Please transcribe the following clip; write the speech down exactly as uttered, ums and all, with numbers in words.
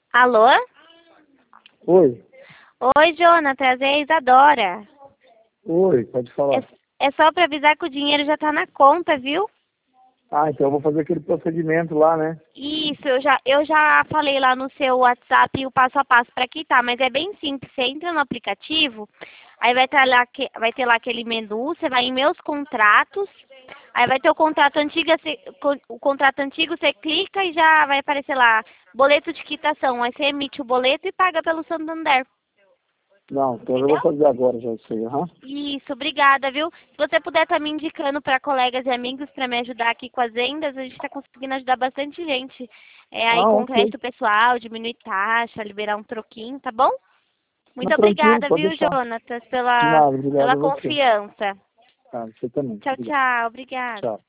Alô? Oi. Oi, Jonathan, é a Isadora. Oi, pode falar. É, é só para avisar que o dinheiro já tá na conta, viu? Ah, então eu vou fazer aquele procedimento lá, né? Isso, eu já, eu já falei lá no seu WhatsApp o passo a passo para quitar, mas é bem simples. Você entra no aplicativo, aí vai ter lá, que- vai ter lá aquele menu, você vai em meus contratos, aí vai ter o contrato antigo, você- co- o contrato antigo, você clica e já vai aparecer lá, boleto de quitação. Aí você emite o boleto e paga pelo Santander. Não, então eu vou Entendeu? fazer agora já isso aí, aham. Isso, obrigada, viu? Se você puder estar me indicando para colegas e amigos para me ajudar aqui com as vendas, a gente está conseguindo ajudar bastante gente. É, aí Ah, com o ok. crédito pessoal, diminuir taxa, liberar um troquinho, tá bom? Não, Muito tranquilo, obrigada, pode viu, deixar. Jonatas, De pela, nada, obrigado pela a você. confiança. Tá, você também. Tchau, Obrigado. tchau, obrigada. Tchau.